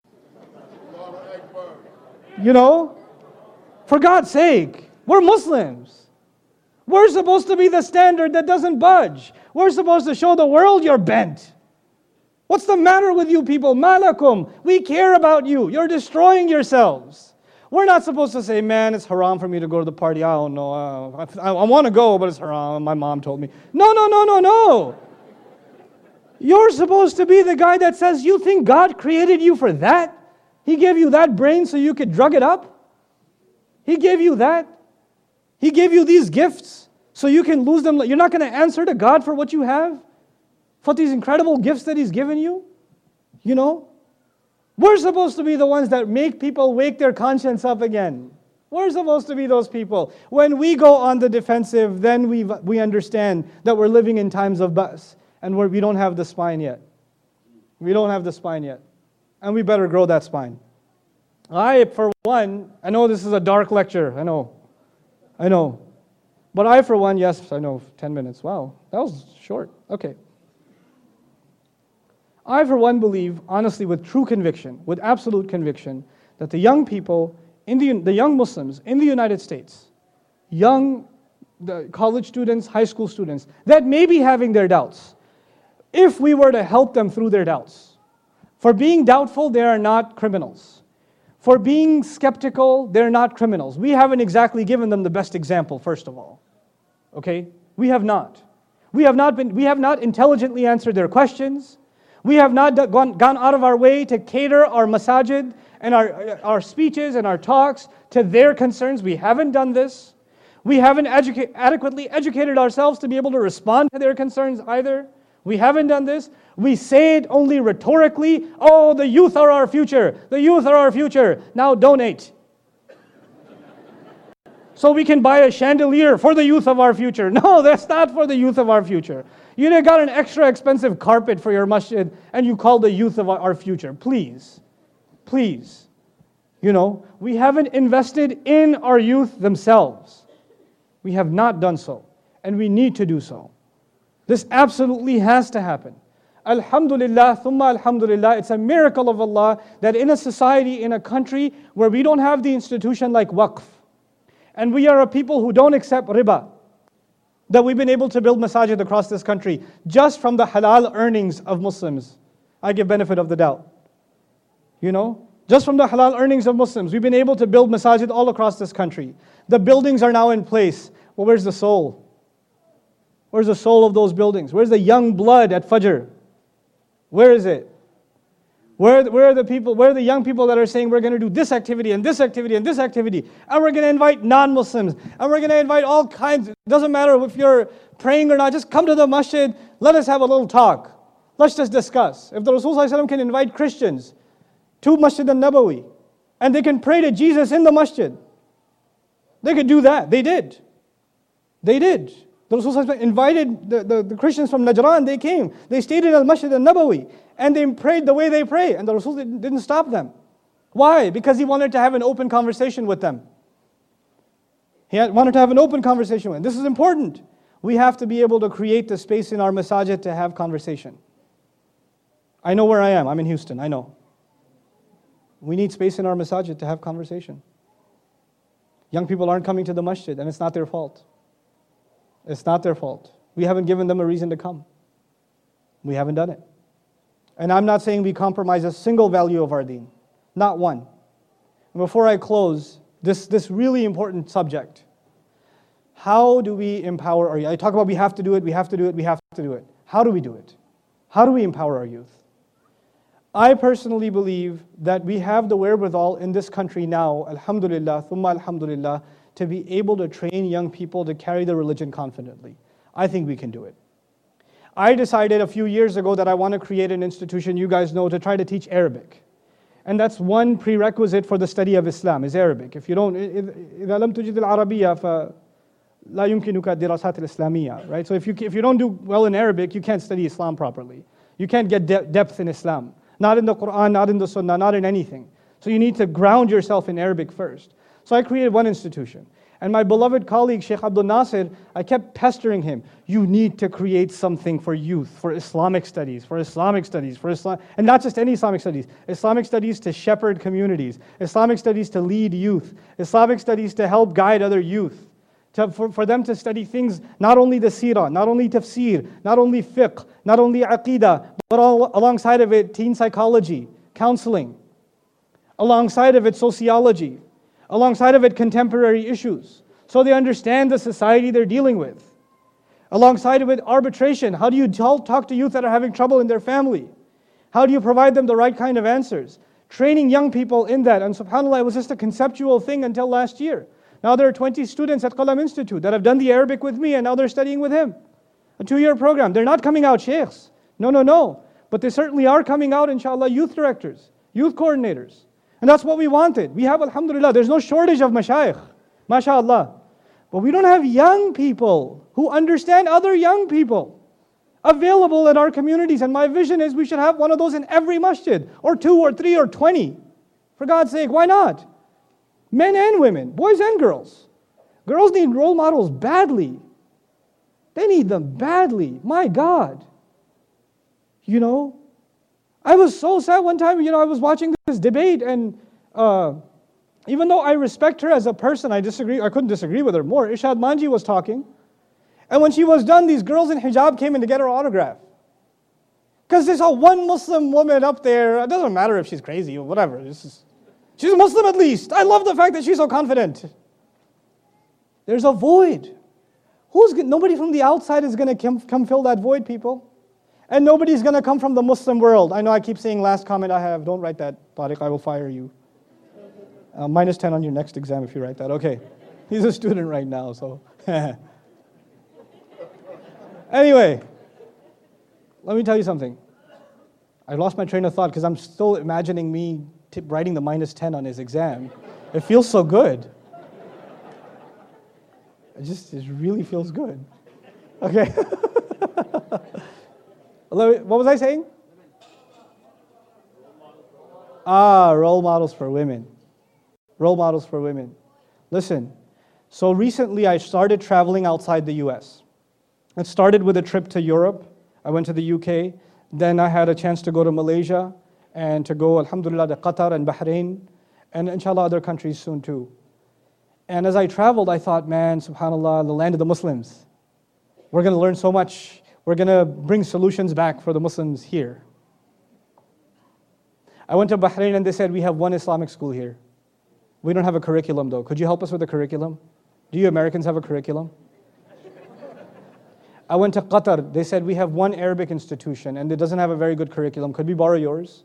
Speaker 2: For God's sake, we're Muslims. We're supposed to be the standard that doesn't budge. We're supposed to show the world you're bent. What's the matter with you people? Malakum, we care about you. You're destroying yourselves. We're not supposed to say, man, it's haram for me to go to the party. I don't know. I want to go, but it's haram. My mom told me. No. You're supposed to be the guy that says, you think God created you for that? He gave you that brain so you could drug it up? He gave you that? He gave you these gifts so you can lose them. You're not going to answer to God for what you have? For these incredible gifts that He's given you? We're supposed to be the ones that make people wake their conscience up again. We're supposed to be those people. When we go on the defensive, then we understand that we're living in times of ba's. And we don't have the spine yet. We don't have the spine yet. And we better grow that spine. For one, I know this is a dark lecture. I know. But for one, yes, I know, 10 minutes. Wow, that was short. Okay. I, for one, believe, honestly, with true conviction, with absolute conviction, that the young people, the young Muslims in the United States, the college students, high school students, that may be having their doubts, if we were to help them through their doubts. For being doubtful, they are not criminals. For being skeptical, they're not criminals. We haven't exactly given them the best example, first of all. Okay? We have not. We have not intelligently answered their questions. We have not gone out of our way to cater our masajid and our speeches and our talks to their concerns. We haven't done this. We haven't adequately educated ourselves to be able to respond to their concerns either. We haven't done this. We say it only rhetorically. Oh, the youth are our future. The youth are our future. Now donate. So we can buy a chandelier for the youth of our future. No, that's not for the youth of our future. You got an extra expensive carpet for your masjid and you call the youth of our future. Please. We haven't invested in our youth themselves. We have not done so. And we need to do so. This absolutely has to happen. Alhamdulillah, thumma alhamdulillah, it's a miracle of Allah that in a society, in a country where we don't have the institution like waqf, and we are a people who don't accept riba, that we've been able to build masajid across this country just from the halal earnings of Muslims. I give benefit of the doubt. Just from the halal earnings of Muslims, we've been able to build masajid all across this country. The buildings are now in place. Well, where's the soul? Where's the soul of those buildings? Where's the young blood at Fajr? Where is it? Where are the people? Where are the young people that are saying we're going to do this activity and this activity and this activity, and we're going to invite non-Muslims, and we're going to invite all kinds. It doesn't matter if you're praying or not. Just come to the masjid. Let us have a little talk. Let's just discuss. If the Rasul Sallallahu Alaihi Wasallam can invite Christians to Masjid al-Nabawi, and they can pray to Jesus in the masjid, they could do that. They did. The Rasul invited the Christians from Najran, they came. They stayed in al-Masjid al-Nabawi and they prayed the way they pray, and the Rasul didn't stop them. Why? Because he wanted to have an open conversation with them. Wanted to have an open conversation with them. This is important. We have to be able to create the space in our masajid to have conversation. I know where I am. I'm in Houston. I know. We need space in our masajid to have conversation. Young people aren't coming to the masjid, and it's not their fault. It's not their fault. We haven't given them a reason to come. We haven't done it. And I'm not saying we compromise a single value of our deen. Not one. And before I close, this really important subject. How do we empower our youth? I talk about we have to do it, we have to do it, we have to do it. How do we do it? How do we empower our youth? I personally believe that we have the wherewithal in this country now, alhamdulillah, thumma alhamdulillah, to be able to train young people to carry the religion confidently. I think we can do it. I decided a few years ago that I want to create an institution, you guys know, to try to teach Arabic. And that's one prerequisite for the study of Islam, is Arabic. If you don't, إذا لم تجد العربية فلا يمكنك الدراسات الإسلامية, right? So if you don't do well in Arabic, you can't study Islam properly. You can't get depth in Islam. Not in the Quran, not in the Sunnah, not in anything. So you need to ground yourself in Arabic first. So I created one institution. And my beloved colleague, Sheikh Abdul Nasir, I kept pestering him. You need to create something for youth, for Islamic studies, and not just any Islamic studies. Islamic studies to shepherd communities. Islamic studies to lead youth. Islamic studies to help guide other youth. For them to study things, not only the seerah, not only tafsir, not only fiqh, not only aqidah, but alongside of it, teen psychology, counseling. Alongside of it, sociology. Alongside of it, contemporary issues. So they understand the society they're dealing with. Alongside of it, arbitration. How do you talk to youth that are having trouble in their family? How do you provide them the right kind of answers? Training young people in that. And subhanAllah, it was just a conceptual thing until last year. Now there are 20 students at Qalam Institute that have done the Arabic with me and now they're studying with him. A 2-year program. They're not coming out sheikhs. No. But they certainly are coming out, inshallah, youth directors, youth coordinators. And that's what we wanted. We have, alhamdulillah, there's no shortage of mashayikh, mashallah. But we don't have young people who understand other young people available in our communities. And my vision is we should have one of those in every masjid, or 2 or 3 or 20. For God's sake, why not? Men and women, boys and girls. Girls need role models badly. They need them badly. My God. You know, I was so sad one time, I was watching this debate and even though I respect her as a person, I couldn't disagree with her more. Irshad Manji was talking. And when she was done, these girls in hijab came in to get her autograph. Because they saw one Muslim woman up there. It doesn't matter if she's crazy or whatever. She's a Muslim at least. I love the fact that she's so confident. There's a void. Nobody from the outside is going to come fill that void, people. And nobody's going to come from the Muslim world. I know I keep saying last comment I have. Don't write that, Tariq. I will fire you. -10 on your next exam if you write that. Okay. He's a student right now, so. Anyway, let me tell you something. I lost my train of thought because I'm still imagining me writing the -10 on his exam. It feels so good. It really feels good. Okay. What was I saying? Role models for women. Role models for women. Listen, so recently I started traveling outside the US. It started with a trip to Europe. I went to the UK. Then I had a chance to go to Malaysia and to go, alhamdulillah, to Qatar and Bahrain, and inshallah other countries soon too. And as I traveled, I thought, man, subhanallah, the land of the Muslims. We're going to learn so much. We're going to bring solutions back for the Muslims here. I went to Bahrain and they said, we have one Islamic school here. We don't have a curriculum though. Could you help us with a curriculum? Do you Americans have a curriculum? I went to Qatar. They said, we have one Arabic institution and it doesn't have a very good curriculum. Could we borrow yours?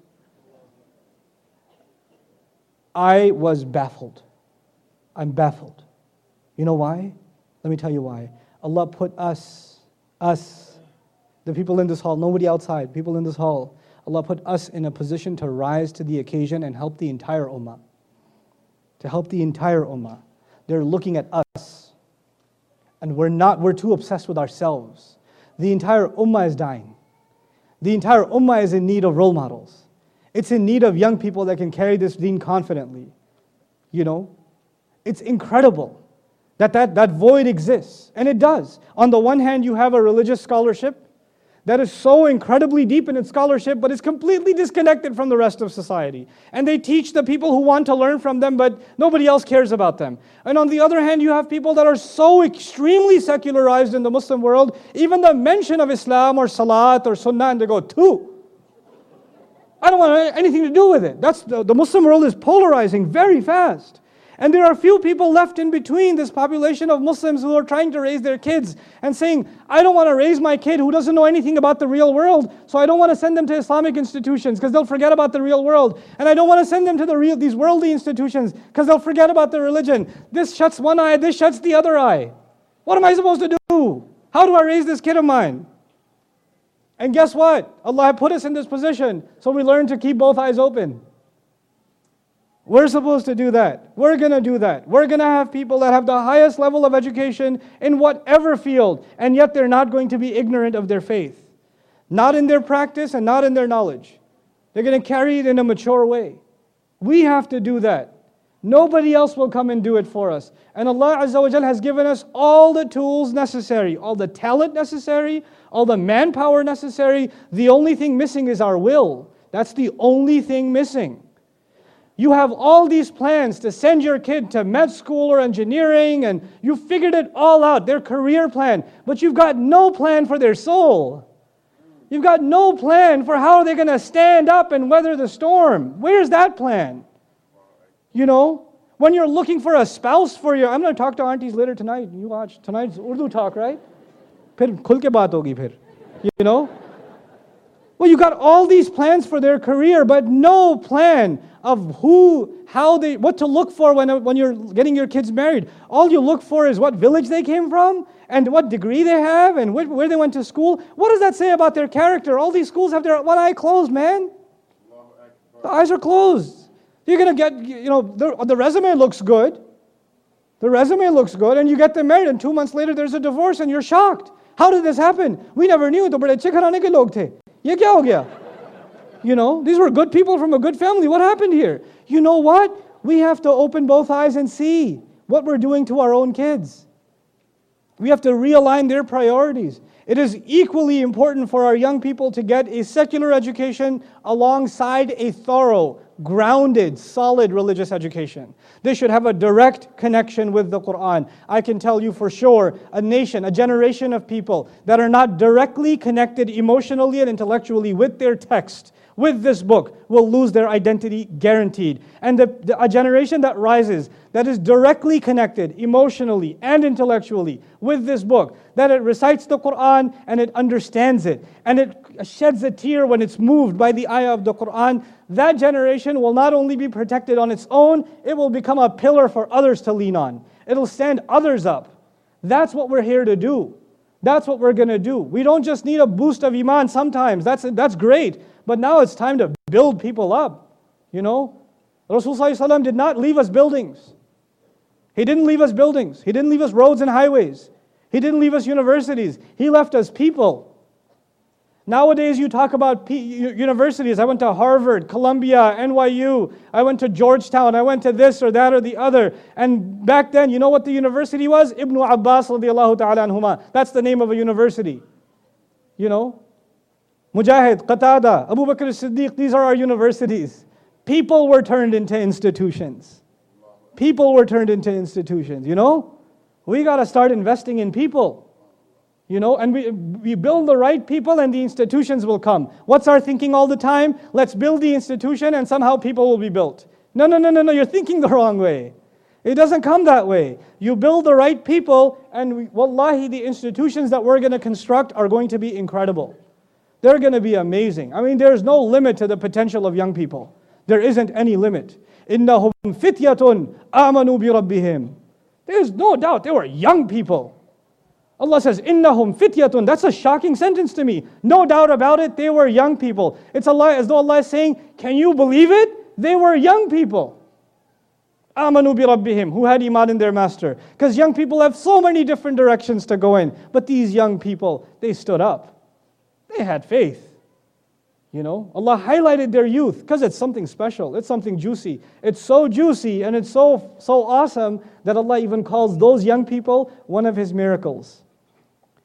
Speaker 2: I was baffled. I'm baffled. You know why? Let me tell you why. Allah put us, the people in this hall, nobody outside, people in this hall, Allah put us in a position to rise to the occasion and help the entire ummah. To help the entire ummah. They're looking at us. And we're too obsessed with ourselves. The entire ummah is dying. The entire ummah is in need of role models. It's in need of young people that can carry this deen confidently. You know? It's incredible that void exists. And it does. On the one hand, you have a religious scholarship that is so incredibly deep in its scholarship, but is completely disconnected from the rest of society. And they teach the people who want to learn from them, but nobody else cares about them. And on the other hand, you have people that are so extremely secularized in the Muslim world, even the mention of Islam or Salat or Sunnah, and they go, "Two. I don't want anything to do with it." That's the Muslim world is polarizing very fast. And there are few people left in between this population of Muslims who are trying to raise their kids and saying, "I don't want to raise my kid who doesn't know anything about the real world, so I don't want to send them to Islamic institutions because they'll forget about the real world. And I don't want to send them to these worldly institutions because they'll forget about the religion. This shuts one eye, this shuts the other eye. What am I supposed to do? How do I raise this kid of mine?" And guess what? Allah put us in this position so we learn to keep both eyes open. We're supposed to do that. We're going to do that. We're going to have people that have the highest level of education in whatever field, and yet they're not going to be ignorant of their faith. Not in their practice and not in their knowledge. They're going to carry it in a mature way. We have to do that. Nobody else will come and do it for us. And Allah Azza wa Jal has given us all the tools necessary, all the talent necessary, all the manpower necessary. The only thing missing is our will. That's the only thing missing. You have all these plans to send your kid to med school or engineering, and you figured it all out, their career plan, but you've got no plan for their soul. You've got no plan for how they're going to stand up and weather the storm. Where's that plan? You know, when you're looking for a spouse for your, I'm going to talk to aunties later tonight. You watch, tonight's Urdu talk, right? Phir khul ke baat hogi phir. You know? Well, you got all these plans for their career, but no plan of what to look for when you're getting your kids married. All you look for is what village they came from, and what degree they have, and where they went to school. What does that say about their character? All these schools have their one eye closed, man. The eyes are closed. You're going to get, the resume looks good. The resume looks good, and you get them married, and 2 months later there's a divorce, and you're shocked. How did this happen? We never knew. To bade achhe gharaane ke log the. Ye kya ho gaya? These were good people from a good family. What happened here? You know what? We have to open both eyes and see what we're doing to our own kids. We have to realign their priorities. It is equally important for our young people to get a secular education alongside a thorough, grounded, solid religious education. They should have a direct connection with the Quran. I can tell you for sure, a generation of people that are not directly connected emotionally and intellectually with their text, with this book, will lose their identity guaranteed. And a generation that rises, that is directly connected emotionally and intellectually with this book, that it recites the Quran and it understands it, and it sheds a tear when it's moved by the ayah of the Quran, that generation will not only be protected on its own, it will become a pillar for others to lean on. It'll stand others up. That's what we're here to do. That's what we're going to do. We don't just need a boost of iman sometimes. That's great. But now it's time to build people up. Rasulullah ﷺ did not leave us buildings. He didn't leave us buildings. He didn't leave us roads and highways. He didn't leave us universities. He left us people. Nowadays you talk about universities. I went to Harvard, Columbia, NYU. I went to Georgetown. I went to this or that or the other. And back then, you know what the university was? Ibn Abbas radiyallahu ta'ala anhuma. That's the name of a university. Mujahid, Qatada, Abu Bakr as-Siddiq, these are our universities. People were turned into institutions. People were turned into institutions, We got to start investing in people. And we build the right people and the institutions will come. What's our thinking all the time? Let's build the institution and somehow people will be built. No, you're thinking the wrong way. It doesn't come that way. You build the right people and wallahi, the institutions that we're going to construct are going to be incredible. They're going to be amazing. There's no limit to the potential of young people. There isn't any limit. إِنَّهُمْ فِتْيَةٌ آمَنُوا بِرَبِّهِمْ. There's no doubt they were young people. Allah says, إِنَّهُمْ فِتْيَةٌ. That's a shocking sentence to me. No doubt about it, they were young people. It's as though Allah is saying, can you believe it? They were young people. آمَنُوا بِرَبِّهِمْ. Who had iman in their master. Because young people have so many different directions to go in. But these young people, they stood up. They had faith. Allah highlighted their youth because it's something special. It's something juicy. It's so juicy and it's so awesome that Allah even calls those young people one of His miracles.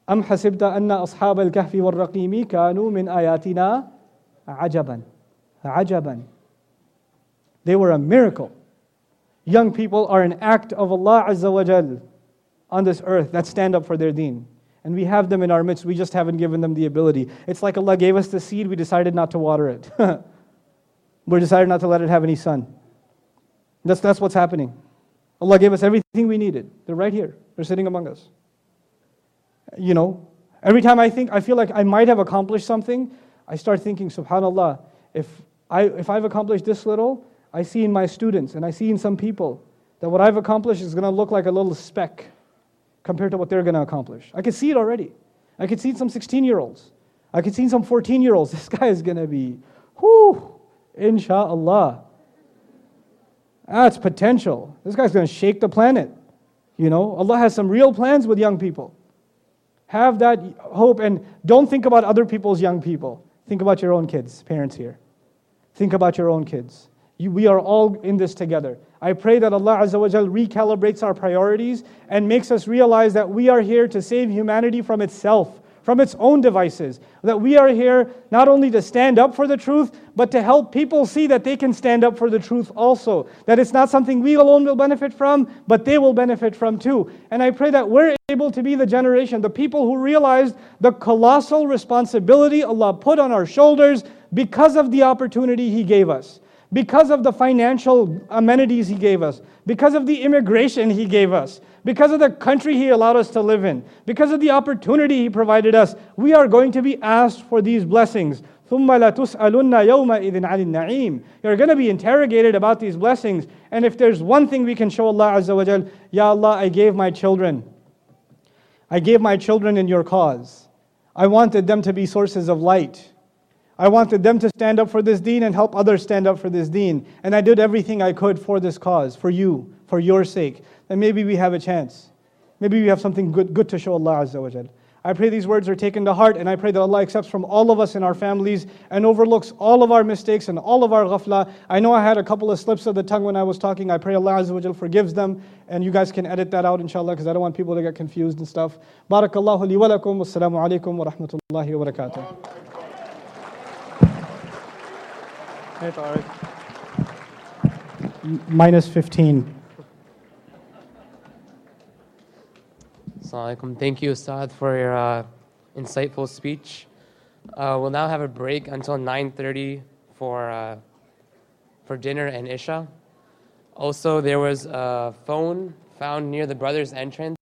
Speaker 2: أم حسبت أن أصحاب الكهف والرقيم كانوا من آياتنا عجبا. عجبا. They were a miracle. Young people are an act of Allah Azza wa Jal on this earth that stand up for their deen. And we have them in our midst, we just haven't given them the ability. It's like Allah gave us the seed, we decided not to water it. We decided not to let it have any sun. That's what's happening. Allah gave us everything we needed. They're right here. They're sitting among us. You know, every time I feel like I might have accomplished something, I start thinking, subhanAllah, if I've accomplished this little, I see in my students and I see in some people that what I've accomplished is going to look like a little speck compared to what they're going to accomplish. I can see it already. I can see some 16-year-olds. I can see some 14-year-olds. This guy is going to be, insha'Allah. That's potential. This guy's going to shake the planet. You know, Allah has some real plans with young people. Have that hope and don't think about other people's young people. Think about your own kids, parents here. Think about your own kids. We are all in this together. I pray that Allah Azza wa Jal recalibrates our priorities and makes us realize that we are here to save humanity from itself, from its own devices. That we are here not only to stand up for the truth, but to help people see that they can stand up for the truth also. That it's not something we alone will benefit from, but they will benefit from too. And I pray that we're able to be the generation, the people who realized the colossal responsibility Allah put on our shoulders because of the opportunity He gave us. Because of the financial amenities He gave us, because of the immigration He gave us, because of the country He allowed us to live in, because of the opportunity He provided us, we are going to be asked for these blessings. ثُمَّ لَتُسْأَلُنَّ يَوْمَئِذٍ عَنِ النَّعِيمِ. You're going to be interrogated about these blessings. And if there's one thing we can show Allah Azza wa Jal, Ya Allah, I gave my children in your cause. I wanted them to be sources of light. I wanted them to stand up for this deen and help others stand up for this deen. And I did everything I could for this cause, for you, for your sake. And maybe we have a chance. Maybe we have something good to show Allah Azza wa Jal. I pray these words are taken to heart, and I pray that Allah accepts from all of us in our families and overlooks all of our mistakes and all of our ghafla. I know I had a couple of slips of the tongue when I was talking. I pray Allah Azza wa Jal forgives them, and you guys can edit that out inshallah, because I don't want people to get confused and stuff. Barakallahu li wa lakum. Wassalamu alaikum wa rahmatullahi wa barakatuh. Minus 15.
Speaker 3: Assalamu alaikum. Thank you, Ustad, for your insightful speech. We'll now have a break until 9:30 for dinner and Isha. Also, there was a phone found near the brothers' entrance.